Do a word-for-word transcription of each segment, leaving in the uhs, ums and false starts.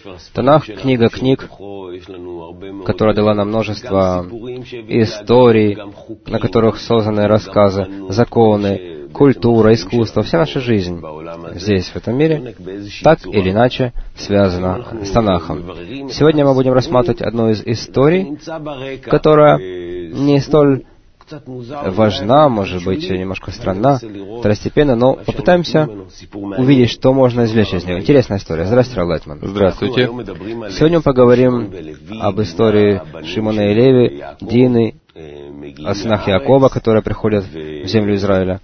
Танах — книга книг, которая дала нам множество историй, на которых созданы рассказы, законы, культура, искусство, вся наша жизнь здесь, в этом мире, так или иначе связана с Танахом. Сегодня мы будем рассматривать одну из историй, которая не столь важна, может быть, немножко странна, второстепенно, но попытаемся увидеть, что можно извлечь из нее. Интересная история. Здравствуйте, Рав Лайтман. Здравствуйте. Сегодня мы поговорим об истории Шимона и Леви, Дины, о сынах Якова, которые приходят в землю Израиля.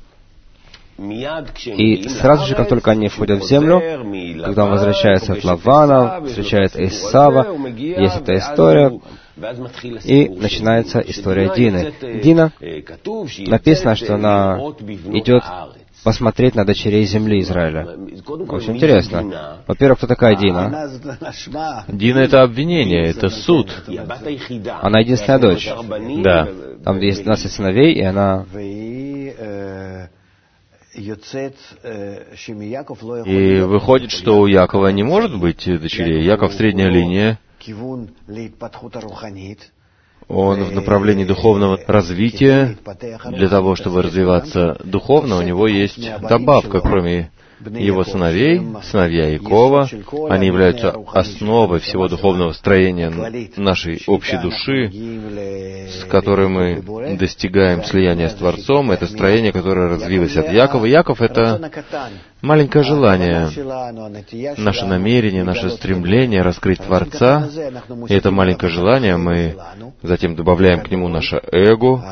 И сразу же, как только они входят в землю, когда он возвращается от Лавана, встречает Исава, есть эта история, и начинается история Дины. Дина, написано, что она идет посмотреть на дочерей земли Израиля. Очень интересно. Во-первых, кто такая Дина? Дина — это обвинение, это суд. Она единственная дочь. Да. Там есть двенадцать сыновей, и она... И выходит, что у Якова не может быть дочерей. Яков — средняя линия. Он в направлении духовного развития. Для того, чтобы развиваться духовно, у него есть добавка, кроме его сыновей, сыновья Якова. Они являются основой всего духовного строения нашей общей души, с которой мы достигаем слияния с Творцом. Это строение, которое развилось от Якова. Яков — это маленькое желание, наше намерение, наше стремление раскрыть Творца. И это маленькое желание мы затем добавляем к нему наше эго,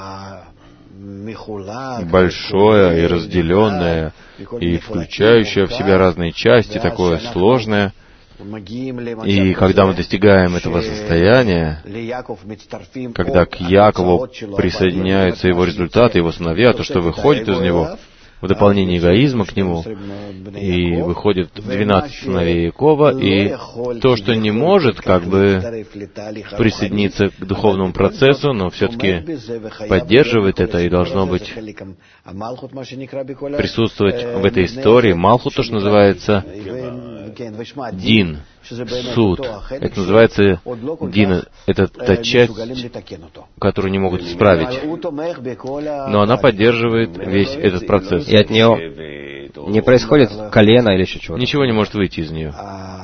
большое и разделенное, и включающее в себя разные части, такое сложное. И когда мы достигаем этого состояния, когда к Якову присоединяются его результаты, его сыновья, то, что выходит из него, в дополнение эгоизма к нему, и выходит двенадцать сыновей Якова, и то, что не может как бы присоединиться к духовному процессу, но все-таки поддерживает это, и должно быть присутствовать в этой истории. Малхут, то, что называется Дин, суд. Это называется Дин. Это та часть, которую не могут исправить. Но она поддерживает весь этот процесс. И от нее не происходит колено или еще чего-то. Ничего не может выйти из нее.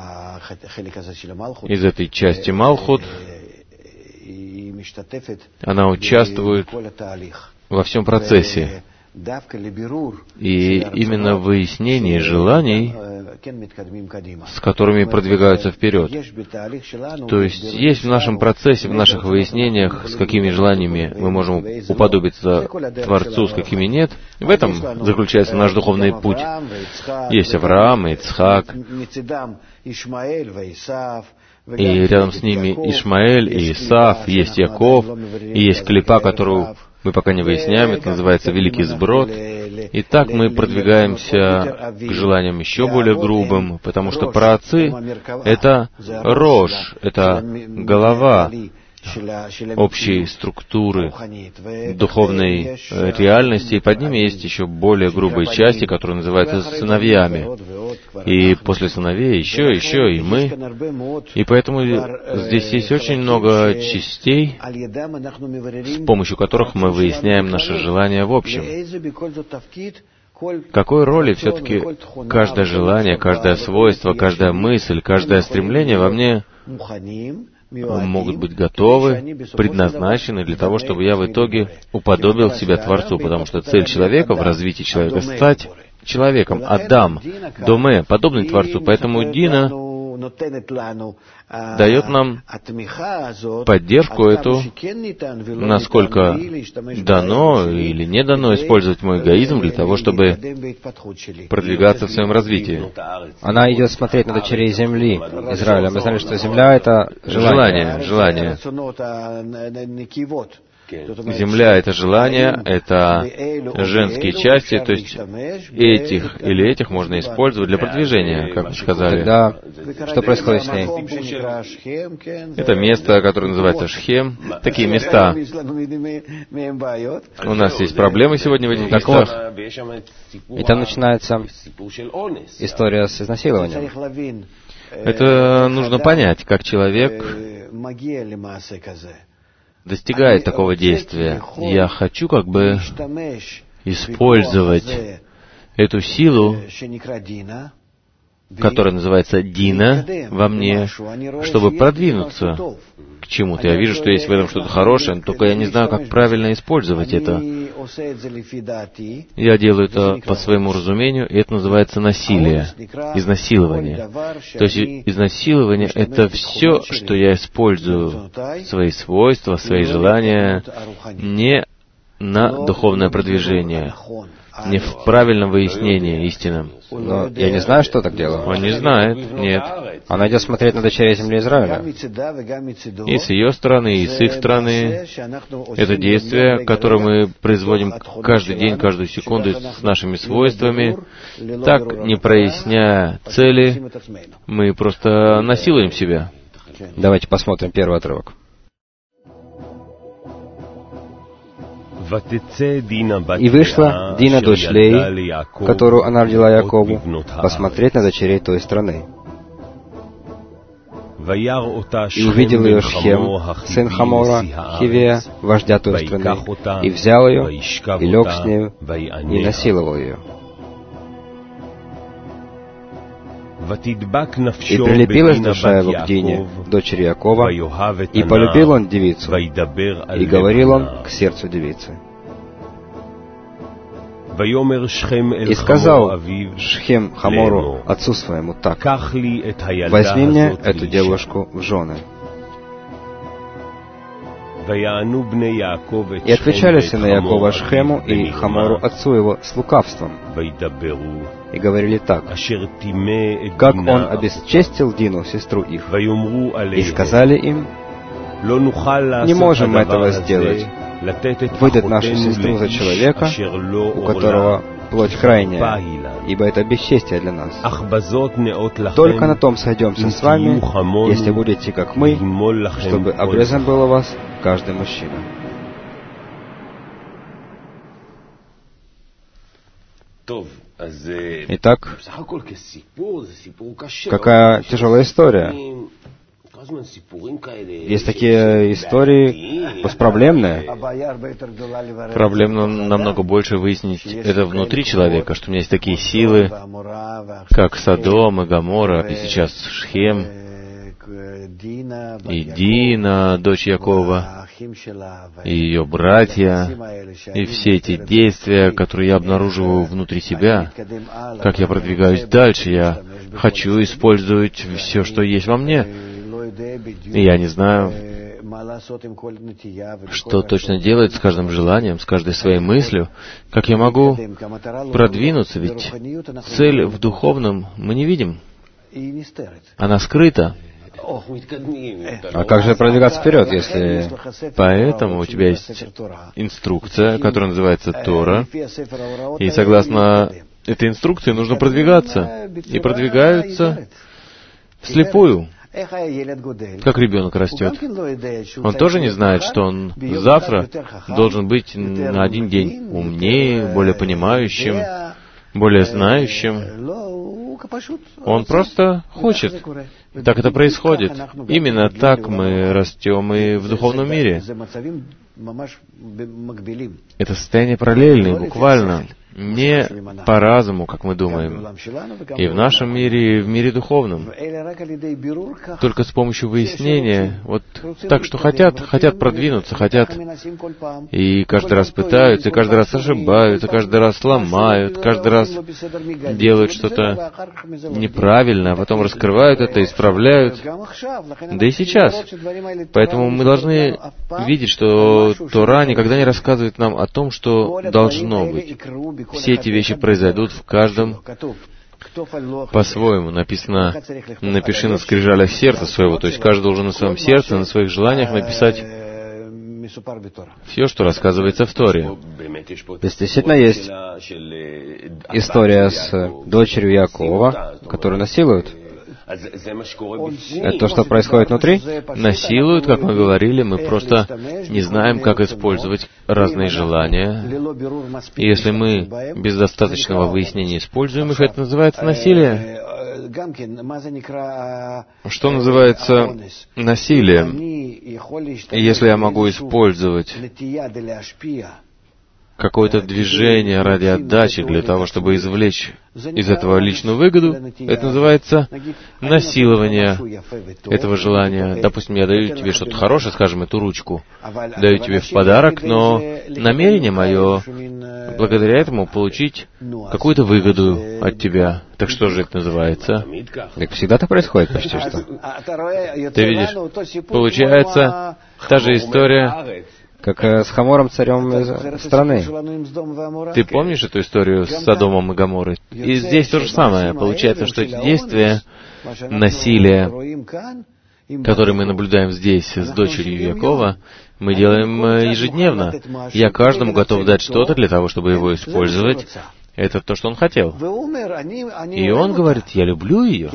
Из этой части Малхут она участвует во всем процессе. И именно в выяснении желаний, с которыми продвигаются вперед. То есть есть в нашем процессе, в наших выяснениях, с какими желаниями мы можем уподобиться Творцу, с какими нет. В этом заключается наш духовный путь. Есть Авраам, Ицхак, и рядом с ними Ишмаэль и Исав, есть Яков, и есть клипа, которую мы пока не выясняем, это называется Великий Сброд. И так мы продвигаемся к желаниям еще более грубым, потому что праотцы — это рожь, это голова общей структуры духовной реальности, и под ними есть еще более грубые части, которые называются сыновьями. И после сыновей еще, еще и мы. И поэтому здесь есть очень много частей, с помощью которых мы выясняем наши желания в общем. Какой роли все-таки каждое желание, каждое свойство, каждая мысль, каждое стремление во мне могут быть готовы, предназначены для того, чтобы я в итоге уподобил себя Творцу, потому что цель человека в развитии человека — стать человеком, Адам, Доме, подобный Творцу. Поэтому Дина дает нам поддержку эту, насколько дано или не дано использовать мой эгоизм для того, чтобы продвигаться в своем развитии. Она идет смотреть на дочерей земли Израиля. Мы знали, что земля — это желание. Желание, желание. Земля — это желание, это женские части, то есть этих или этих можно использовать для продвижения, как вы сказали. Тогда что происходит с ней? Это место, которое называется Шхем. Такие места. У нас есть проблемы сегодня в этих местах. И там начинается история с изнасилованием. Это нужно понять, как человек достигает такого действия. Я хочу как бы использовать эту силу, которая называется Дина, во мне, чтобы продвинуться к чему-то. Я вижу, что есть в этом что-то хорошее, только я не знаю, как правильно использовать это. Я делаю это по своему разумению, и это называется насилие, изнасилование. То есть изнасилование — это все, что я использую, свои свойства, свои желания, не на духовное продвижение, не в правильном выяснении истинном. Но я не знаю, что так делаю. Он не знает, нет. Она идет смотреть на дочерей земли Израиля. И с ее стороны, и с их стороны. Это действие, которое мы производим каждый день, каждую секунду с нашими свойствами, так, не проясняя цели, мы просто насилуем себя. Давайте посмотрим первый отрывок. «И вышла Дина, дочь Леи, которую она родила Якову, посмотреть на дочерей той страны. И увидел ее Шхем, сын Хамора, Хивея, вождя той страны, и взял ее, и лег с нею, и насиловал ее. И прилепилась душа его к Дине, дочери Якова, и полюбил он девицу, и говорил он к сердцу девицы. И сказал Шхем Хамору, отцу своему, так: возьми мне эту девушку в жены. И отвечали сыны Якова Шхему и Хамору, отцу его, с лукавством, и говорили так: как он обесчестил Дину, сестру их. И сказали им: не можем мы этого сделать, выдать нашу сестру за человека, у которого плоть крайняя, ибо это бесчестие для нас. Только на том сойдемся с вами, если будете как мы, чтобы обрезан был у вас каждый мужчина. Итак, какая тяжелая история. Есть такие истории проблемные. Проблемно намного больше выяснить это внутри человека, что у меня есть такие силы, как Содом и Гоморра, и сейчас Шхем, и Дина, дочь Якова, и ее братья, и все эти действия, которые я обнаруживаю внутри себя, как я продвигаюсь дальше, я хочу использовать все, что есть во мне. И я не знаю, что точно делать с каждым желанием, с каждой своей мыслью, как я могу продвинуться, ведь цель в духовном мы не видим. Она скрыта. А как же продвигаться вперед, если... Поэтому у тебя есть инструкция, которая называется Тора, и согласно этой инструкции нужно продвигаться. И продвигаются вслепую. Как ребенок растет. Он тоже не знает, что он завтра должен быть на один день умнее, более понимающим, более знающим. Он просто хочет. Так это происходит. Именно так мы растем и в духовном мире. Это состояние параллельное, буквально. Не по разуму, как мы думаем, и в нашем мире, и в мире духовном. Только с помощью выяснения, вот так, что хотят, хотят продвинуться, хотят, и каждый раз пытаются, и каждый раз ошибаются, каждый раз ломают, каждый раз делают что-то неправильно, а потом раскрывают это, исправляют. Да и сейчас. Поэтому мы должны видеть, что Тора никогда не рассказывает нам о том, что должно быть. Все эти вещи произойдут в каждом по-своему. Написано: напиши на скрижалях сердца своего. То есть каждый должен на своем сердце, на своих желаниях написать все, что рассказывается в Торе. Здесь действительно есть история с дочерью Якова, которую насилуют. Это то, что происходит внутри? Насилуют, как мы говорили, мы просто не знаем, как использовать разные желания. И если мы без достаточного выяснения используем их, это называется насилие. Что называется насилием? И если я могу использовать какое-то движение ради отдачи для того, чтобы извлечь из этого личную выгоду, это называется насилование этого желания. Допустим, я даю тебе что-то хорошее, скажем, эту ручку, даю тебе в подарок, но намерение мое благодаря этому получить какую-то выгоду от тебя. Так что же это называется? Так всегда это происходит почти что. Ты видишь, получается та же история, как с Хамором, царем из страны. Ты помнишь эту историю с Содомом и Гоморрой? И здесь то же самое. Получается, что эти действия насилия, которые мы наблюдаем здесь с дочерью Якова, мы делаем ежедневно. Я каждому готов дать что-то для того, чтобы его использовать. Это то, что он хотел. И он говорит, я люблю ее.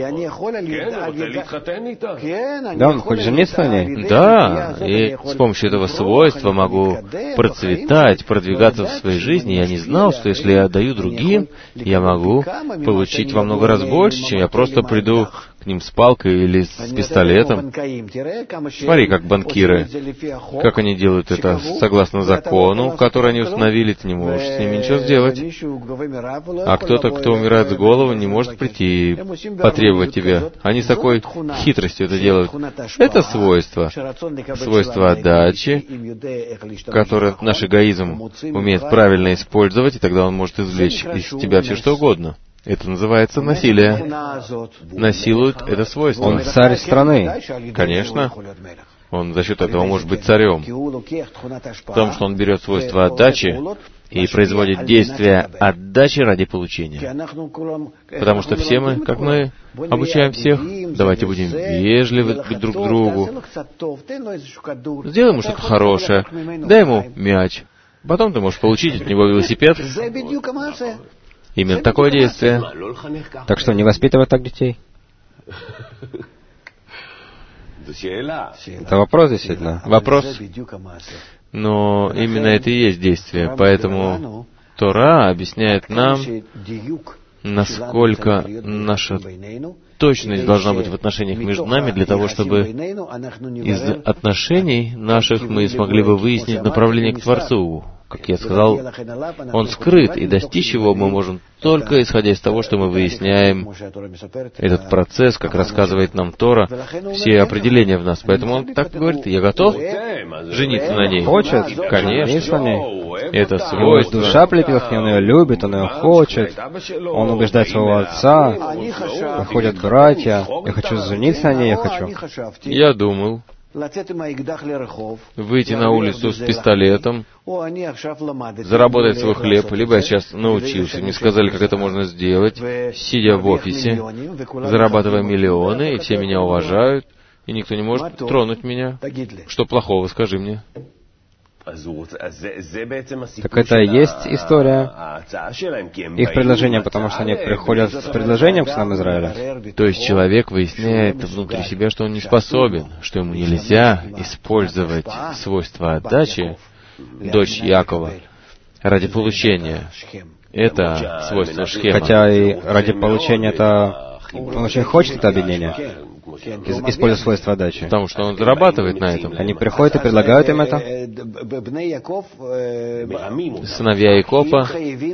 Да, он хочет жениться на ней. Да, и с помощью этого свойства могу процветать, продвигаться в своей жизни. Я не знал, что если я отдаю другим, я могу получить во много раз больше, чем я просто приду к ним с палкой или с пистолетом. Смотри, как банкиры, как они делают это согласно закону, который они установили, ты не можешь с ними ничего сделать. А кто-то, кто умирает с головы, не может прийти и потребовать тебя. Они с такой хитростью это делают. Это свойство. Свойство отдачи, которое наш эгоизм умеет правильно использовать, и тогда он может извлечь из тебя все что угодно. Это называется насилие. Насилует это свойство. Он царь страны. Конечно. Он за счет этого может быть царем. В том, что он берет свойства отдачи и производит действия отдачи ради получения. Потому что все мы, как мы обучаем всех, давайте будем вежливы друг к другу. Сделай ему что-то хорошее, дай ему мяч. Потом ты можешь получить от него велосипед. Именно такое действие. Так что не воспитывать так детей? Это вопрос, действительно. Вопрос. Но именно это и есть действие. Поэтому Тора объясняет нам, насколько наша точность должна быть в отношениях между нами, для того, чтобы из отношений наших мы смогли бы выяснить направление к Творцу. Как я сказал, он скрыт, и достичь его мы можем только исходя из того, что мы выясняем этот процесс, как рассказывает нам Тора, все определения в нас. Поэтому он так говорит, я готов жениться на ней. Хочет? Конечно. На ней. Это свойство. Душа прилепилась к ней, он ее любит, он ее хочет. Он убеждает своего отца. Приходят братья. Я хочу жениться на ней, я хочу. Я думал, выйти на улицу с пистолетом, заработать свой хлеб, либо я сейчас научился, мне сказали, как это можно сделать, сидя в офисе, зарабатывая миллионы, и все меня уважают, и никто не может тронуть меня. Что плохого, скажи мне? Так это и есть история их предложения, потому что они приходят с предложением к сынам Израиля. То есть человек выясняет внутри себя, что он не способен, что ему нельзя использовать свойства отдачи, дочь Якова, ради получения. Это свойство Шхема. Хотя и ради получения это... Он очень хочет это объединение, используя свойства отдачи. Потому что он зарабатывает на этом. Они приходят и предлагают им это. Сыновья Якова,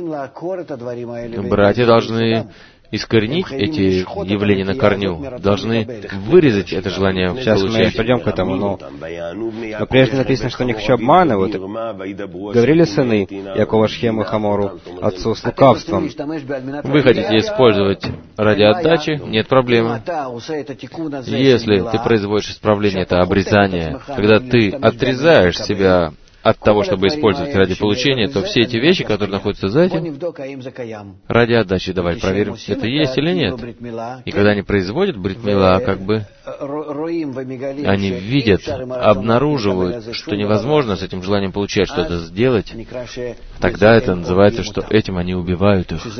братья должны искоренить эти явления на корню, должны вырезать это желание Сейчас получать. мы придем к этому, но, но прежде написано, что они еще обманывают. Говорили сыны Якова Шхему и Хамору, отцу с лукавством. Вы хотите использовать ради отдачи? Нет проблемы. Если ты производишь исправление, это обрезание, когда ты отрезаешь себя от того, чтобы использовать ради получения, то все эти вещи, которые находятся за этим, ради отдачи, давай проверим, это есть или нет. И когда они производят брит-мила, как бы, они видят, обнаруживают, что невозможно с этим желанием получать что-то сделать, тогда это называется, что этим они убивают их.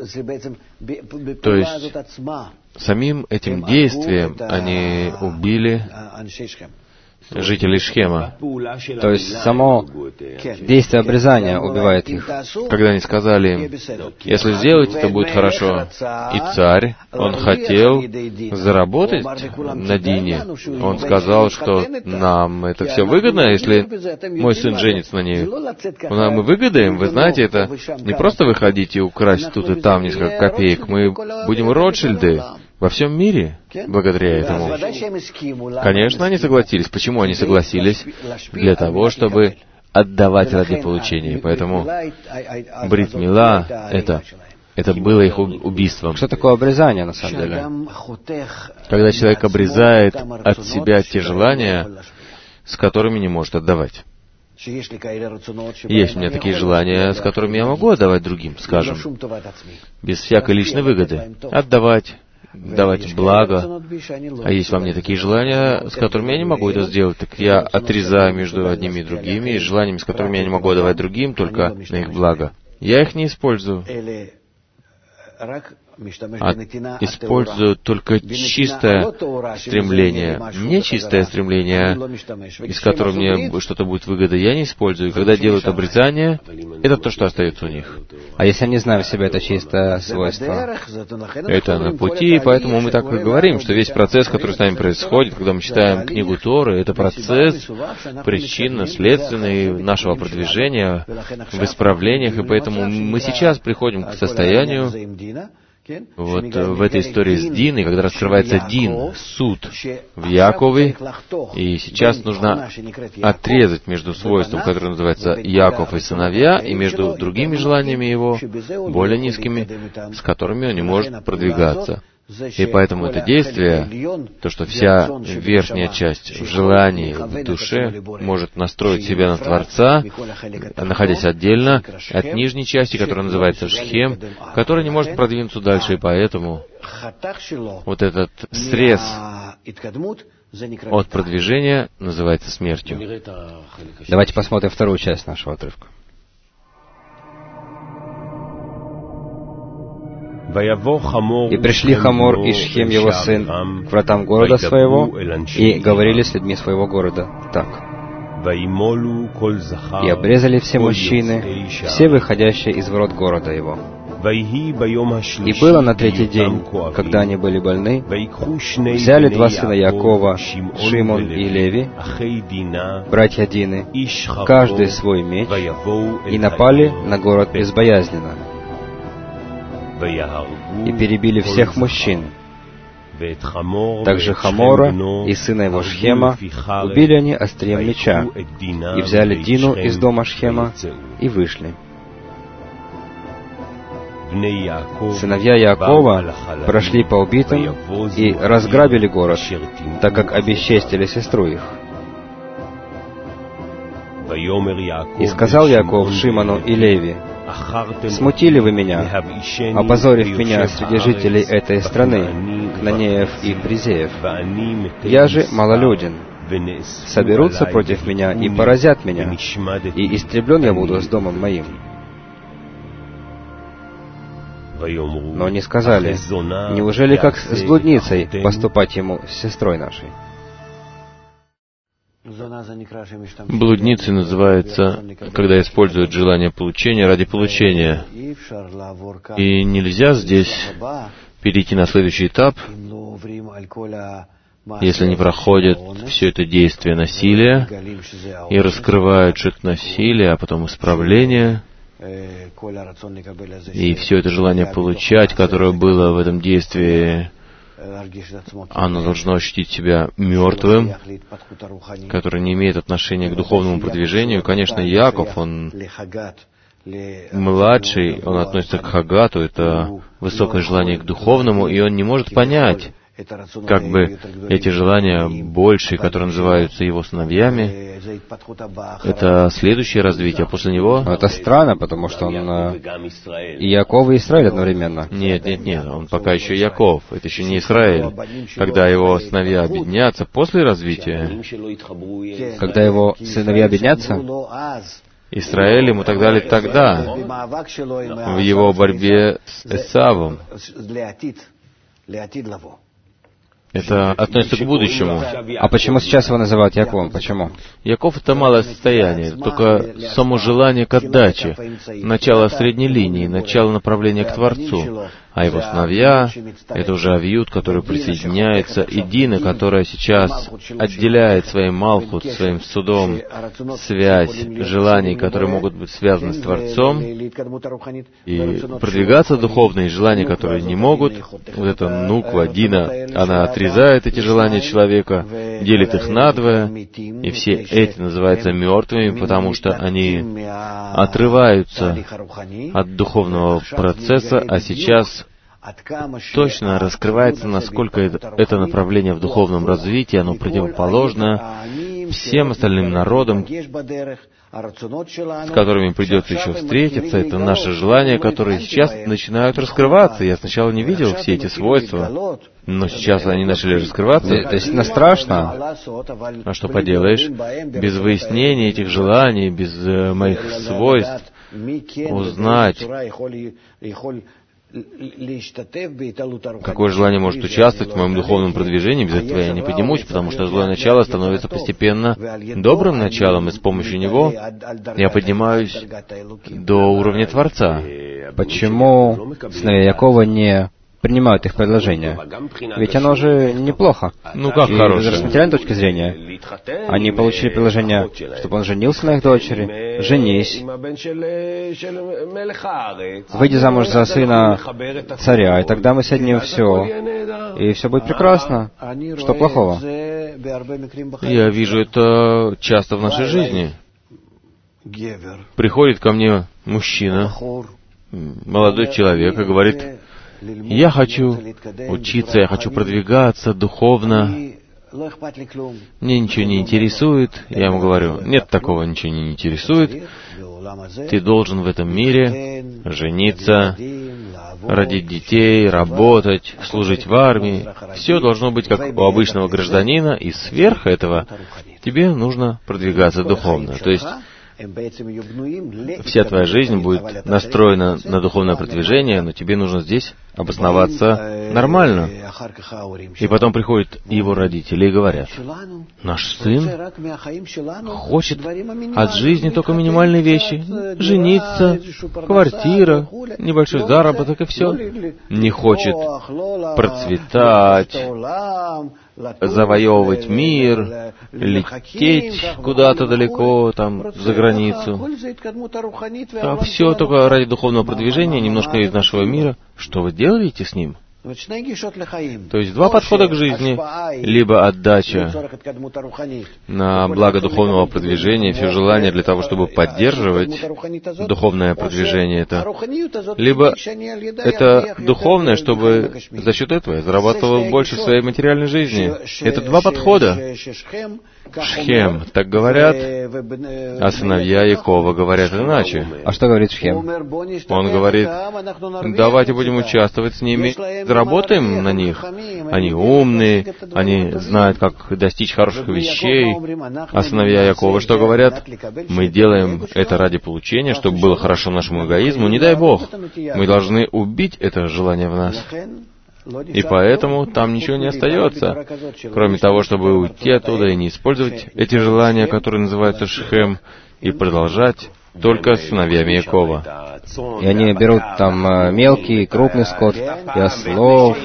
То есть, самим этим действием они убили жителей Шхема. То есть само действие обрезания убивает их. Когда они сказали им, если сделать, это будет хорошо. И царь, он хотел заработать на Дине. Он сказал, что нам это все выгодно, если мой сын женится на ней. Мы выгодаем, вы знаете, это не просто выходить и украсть тут и там несколько копеек. Мы будем Ротшильды во всем мире благодаря этому. Конечно, они согласились. Почему они согласились? Для того, чтобы отдавать ради получения. Поэтому брит мила — это, это было их убийством. Что такое обрезание, на самом деле? Когда человек обрезает от себя те желания, с которыми не может отдавать. Есть у меня такие желания, с которыми я могу отдавать другим, скажем, без всякой личной выгоды. Отдавать, давать благо. А есть во мне такие желания, с которыми я не могу это сделать, так я отрезаю между одними и другими, и желаниями, с которыми я не могу отдавать другим, только на их благо. Я их не использую. А использую только чистое стремление. Не чистое стремление, из которого мне что-то будет выгода, я не использую. Когда делают обрезание, это то, что остается у них. А если они знают в себе это чистое свойство? Это на пути, и поэтому мы так и говорим, что весь процесс, который с нами происходит, когда мы читаем книгу Торы, это процесс причинно-следственный нашего продвижения в исправлениях, и поэтому мы сейчас приходим к состоянию, вот в этой истории с Диной, когда раскрывается Дин, суд в Якове, и сейчас нужно отрезать между свойством, которое называется Яков и сыновья, и между другими желаниями его, более низкими, с которыми он не может продвигаться. И поэтому это действие, то, что вся верхняя часть в желании, в душе, может настроить себя на Творца, находясь отдельно от нижней части, которая называется Шхем, которая не может продвинуться дальше, и поэтому вот этот срез от продвижения называется смертью. Давайте посмотрим вторую часть нашего отрывка. И пришли Хамор и Шхем, его сын, к вратам города своего, и говорили с людьми своего города так. И обрезали все мужчины, все выходящие из ворот города его. И было на третий день, когда они были больны, взяли два сына Якова, Шимон и Леви, братья Дины, каждый свой меч, и напали на город безбоязненно, и перебили всех мужчин. Также Хамора и сына его Шхема убили они острием меча, и взяли Дину из дома Шхема, и вышли. Сыновья Яакова прошли по убитым и разграбили город, так как обесчестили сестру их. И сказал Яаков Шимону и Леви: «Смутили вы меня, опозорив меня среди жителей этой страны, Кнанеев и Призеев. Я же малолюден. Соберутся против меня и поразят меня, и истреблен я буду с домом моим». Но они сказали: «Неужели как с блудницей поступать ему с сестрой нашей?» Блудницей называется, когда используют желание получения ради получения. И нельзя здесь перейти на следующий этап, если не проходят все это действие насилия и раскрывают, что это насилие, а потом исправление, и все это желание получать, которое было в этом действии, оно должно ощутить себя мертвым, которое не имеет отношения к духовному продвижению. Конечно, Яков, он младший, он относится к Хагату, это высокое желание к духовному, и он не может понять, как бы эти желания большие, которые называются его сыновьями, это следующее развитие. После него... Но это странно, потому что он и Яков, и Израиль одновременно. Нет, нет, нет, он пока еще Яков, это еще не Израиль. Когда его сыновья объединятся после развития, когда его сыновья объединятся, Израиль ему тогда ли тогда, в его борьбе с Эсавом. Это относится к будущему. А почему сейчас его называют Яковом? Почему? Яков — это малое состояние, только само желание к отдаче, начало средней линии, начало направления к Творцу. А его сыновья — это уже Авьюд, который присоединяется, и Дина, которая сейчас отделяет своим Малхут, своим судом, связь желаний, которые могут быть связаны с Творцом, и продвигаться духовные желания, которые не могут. Вот эта нуква, Дина, она отрезает эти желания человека, делит их надвое, и все эти называются мертвыми, потому что они отрываются от духовного процесса, а сейчас точно раскрывается, насколько это направление в духовном развитии, оно противоположно всем остальным народам, с которыми придется еще встретиться. Это наши желания, которые сейчас начинают раскрываться. Я сначала не видел все эти свойства, но сейчас они начали раскрываться. То есть это страшно. А что поделаешь? Без выяснения этих желаний, без э, моих свойств, узнать, какое желание может участвовать в моем духовном продвижении, без этого я не поднимусь, потому что злое начало становится постепенно добрым началом, и с помощью него я поднимаюсь до уровня Творца. Почему сыновья Якова не принимают их предложения? Ведь оно же неплохо. Ну как и хорошее? С материальной точки зрения, они получили предложение, чтобы он женился на их дочери, женись, выйди замуж за сына царя, и тогда мы соединим все, и все будет прекрасно. Что плохого? Я вижу это часто в нашей жизни. Приходит ко мне мужчина, молодой человек, и говорит: я хочу учиться, я хочу продвигаться духовно. Мне ничего не интересует. Я ему говорю: нет, такого ничего не интересует. Ты должен в этом мире жениться, родить детей, работать, служить в армии. Все должно быть как у обычного гражданина, и сверх этого тебе нужно продвигаться духовно. То есть вся твоя жизнь будет настроена на духовное продвижение, но тебе нужно здесь обосноваться нормально. И потом приходят его родители и говорят: наш сын хочет от жизни только минимальные вещи. Жениться, квартира, небольшой заработок и все. Не хочет процветать, завоевывать мир, лететь куда-то далеко, там, за границу. А все только ради духовного продвижения, немножко из нашего мира. Что вы делаете с ним? То есть два подхода к жизни. Либо отдача на благо духовного продвижения, все желания для того, чтобы поддерживать духовное продвижение это. Либо это духовное, чтобы за счет этого я зарабатывал больше в своей материальной жизни. Это два подхода. Шхем так говорят, а сыновья Якова говорят иначе. А что говорит Шхем? Он говорит: давайте будем участвовать с ними, заработаем на них. Они умные, они знают, как достичь хороших вещей. А сыновья Якова что говорят? Мы делаем это ради получения, чтобы было хорошо нашему эгоизму. Не дай Бог, мы должны убить это желание в нас. И поэтому там ничего не остается, кроме того, чтобы уйти оттуда и не использовать эти желания, которые называются Шхем, и продолжать только с сыновьями Якова. И они берут там мелкий, крупный скот, и ослов.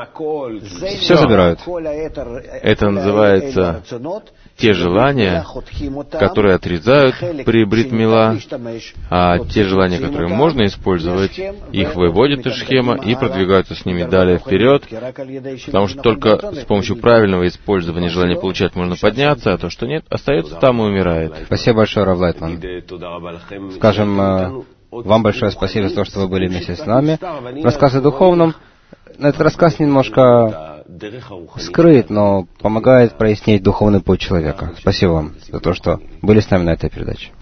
Все забирают. Это называется те желания, которые отрезают при брит мила, а те желания, которые можно использовать, их выводят из Шхема и продвигаются с ними далее вперед, потому что только с помощью правильного использования желания получать можно подняться, а то, что нет, остается там и умирает. Спасибо большое, Рав Лайтман. Скажем, вам большое спасибо за то, что вы были вместе с нами. Рассказ о духовном. Этот рассказ немножко скрыт, но помогает прояснить духовный путь человека. Спасибо вам за то, что были с нами на этой передаче.